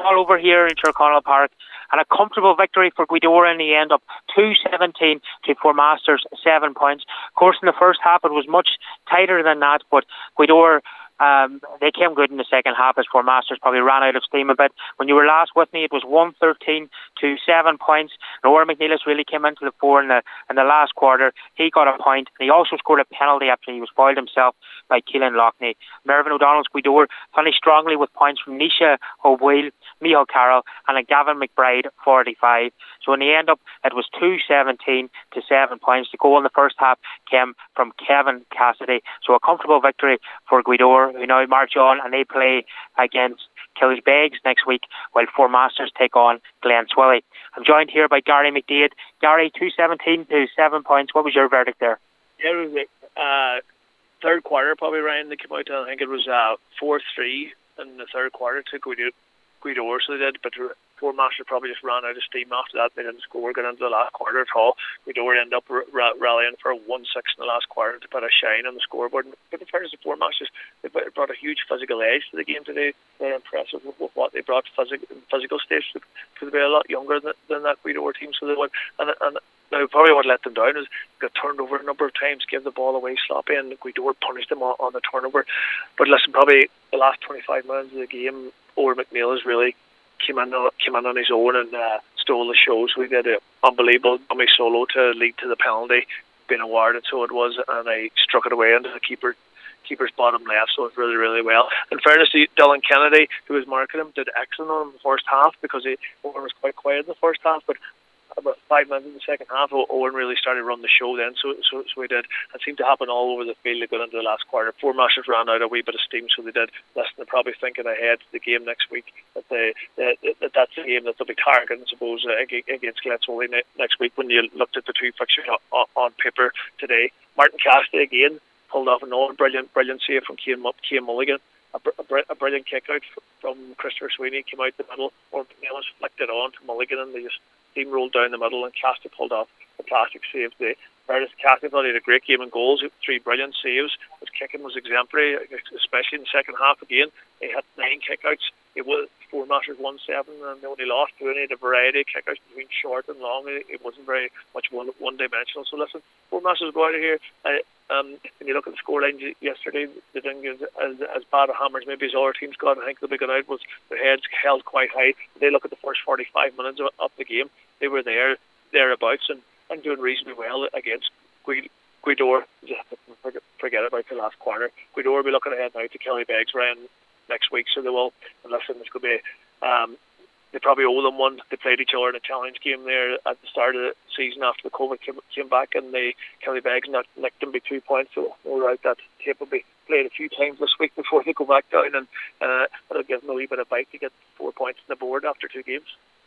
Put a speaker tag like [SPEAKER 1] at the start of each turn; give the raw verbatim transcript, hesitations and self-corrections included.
[SPEAKER 1] all over here in Tyrconnell Park, and a comfortable victory for Gweedore in the end, up two seventeen to Four Masters, seven points. Of course, in the first half it was much tighter than that, but Gweedore, Um, they came good in the second half as Four Masters probably ran out of steam a bit. When you were last with me, it was one thirteen to seven points. And Oran McNeilis really came into the fore in the in the last quarter. He got a point, and he also scored a penalty after he was foiled himself by Keelan Loughney. Mervyn O'Donnell's Gweedore finished strongly with points from Nisha O'Wheel, Michal Carroll, and a Gavin McBride, forty-five. So in the end up, it was two seventeen to seven points. The goal in the first half came from Kevin Cassidy. So a comfortable victory for Gweedore, who now march on, and they play against Kilsbegs next week, while Four Masters take on Glen Swilly. I'm joined here by Gary McDade. Gary, two seventeen to seven points. What was your verdict there?
[SPEAKER 2] Yeah, it was uh, third quarter probably, Ryan. They came out, and I think it was uh, four three in the third quarter to Gweedore, Gweedore, so they did, but Four Masters probably just ran out of steam after that. They didn't score, got into the last quarter at all. Gweedore ended up r- rallying for a one six in the last quarter to put a shine on the scoreboard. But in fairness to Four Masters, they brought a huge physical edge to the game today. Very impressive with, with what they brought physical physical stage, because they're a lot younger than, than that Gweedore team. So they went, and, and now probably what let them down is got turned over a number of times, gave the ball away sloppy, and Gweedore punished them on, on the turnover. But listen, probably the last twenty-five minutes of the game, Oran McNeilis really came in, came in on his own and uh, stole the show. So he did an unbelievable dummy solo to lead to the penalty being awarded, so it was, and I struck it away into the keeper keeper's bottom left, so it was really, really well. In fairness to Dylan Kennedy, who was marking him, did excellent on him in the first half, because he, Owen was quite quiet in the first half, but about five minutes in the second half, Owen really started running the show then, so so, so he did. It seemed to happen all over the field. They got into the last quarter. Four Masters ran out a wee bit of steam, so they did. Listen, they're probably thinking ahead to the game next week, that they that, that that's the game that they'll be targeting, I suppose, uh, against Glen Swilly ne- next week, when you looked at the two fixtures on, on paper today. Martin Cassidy again pulled off another brilliant, brilliant save from Cian, Cian Mulligan. A, br- a brilliant kick out from Christopher Sweeney, came out the middle, or McNeilis flicked it on to Mulligan, and they just steamrolled down the middle, and Cassidy pulled off a classic save. The Curtis Cassidy thought he had a great game in goals, three brilliant saves. His kicking was exemplary, especially in the second half again. He had nine kickouts. It was Four Masters one seven, and they only lost two, and he had a variety of kickouts between short and long. It wasn't very much one one dimensional. So listen, Four Masters go out of here. Uh, um, when you look at the scoreline yesterday, they didn't get as, as bad a hammers maybe as other teams got. I think the big out was their heads held quite high. They look at the first forty-five minutes of, of the game. They were there, thereabouts, and, and doing reasonably well against Gweedore. Just forget about the last quarter. Gweedore will be looking ahead now to Killybegs Ryan next week, so they will. And listen, it's going to be. Um, they probably owe them one. They played each other in a challenge game there at the start of the season after the COVID came, came back, and they Killybegs nicked them by two points. So no doubt that tape will be played a few times this week before they go back down, and uh, it'll give them a wee bit of bite to get four points on the board after two games.